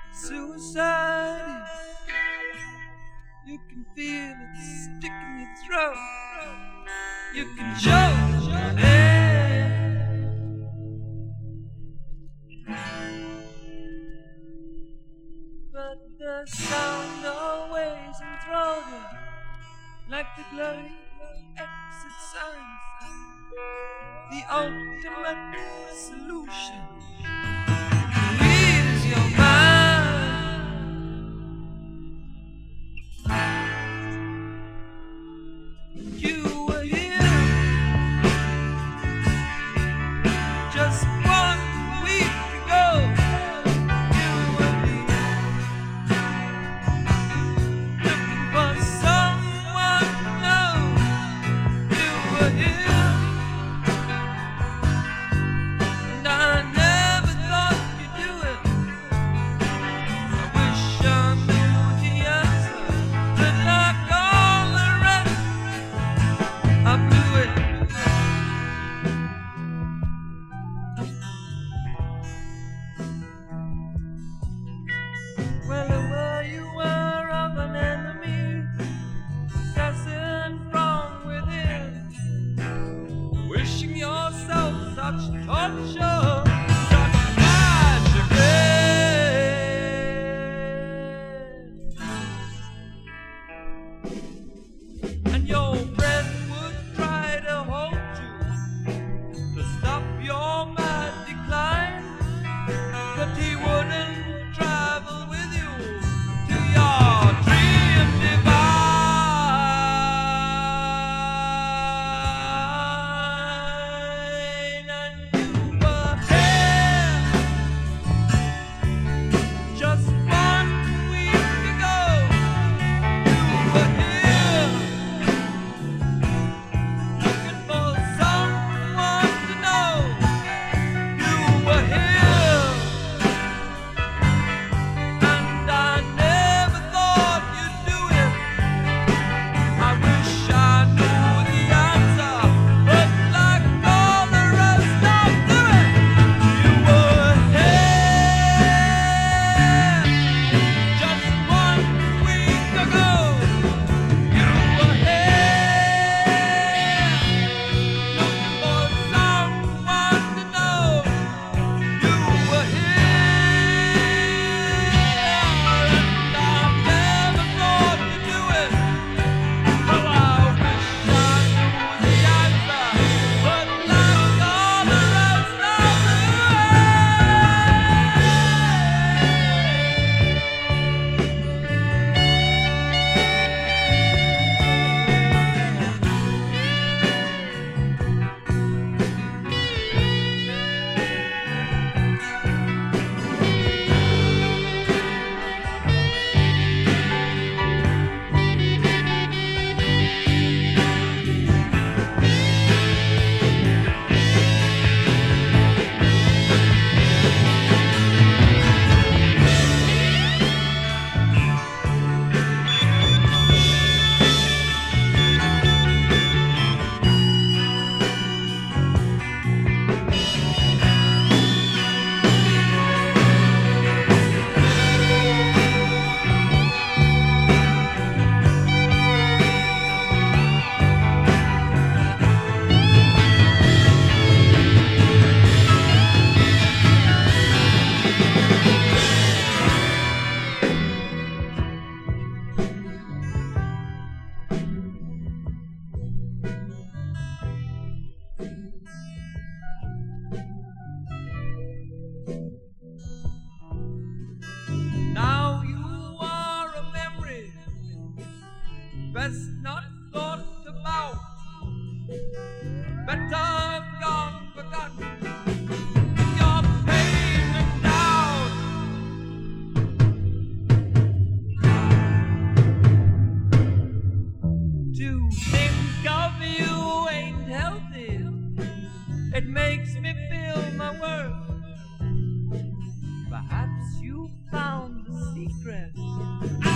Suicide, you can feel it stick in your throat. You can choke it, but the sound always enthralled you, like the glowing exit signs, the ultimate solution. Ease your mind. You were here just 1 week ago. You were here looking for someone to know. You were here, and I never thought you'd do it. I wish I knew the answer, but like all the rest, I blew it. Well, where you were of an enemy, possessing from within, wishing yourself such torture, such magic. And your friend would try to hold you, to stop your mad decline, but he wouldn't travel with you to your dream divine. And you were here just 1 week ago. You were here looking for someone to know. You were here, and I never thought you'd do it. I wish I knew the answer, but like all the rest, I blew it. You were here just 1 week ago. You were here looking for someone to know. You were here, and I never thought you'd do it. Well, I wish I knew the answer, but like all the rest, I now you are a memory best not thought about, better gone forgotten. Your pain and doubt, to think of you ain't healthy. It makes me feel my worth. Perhaps you found the secret.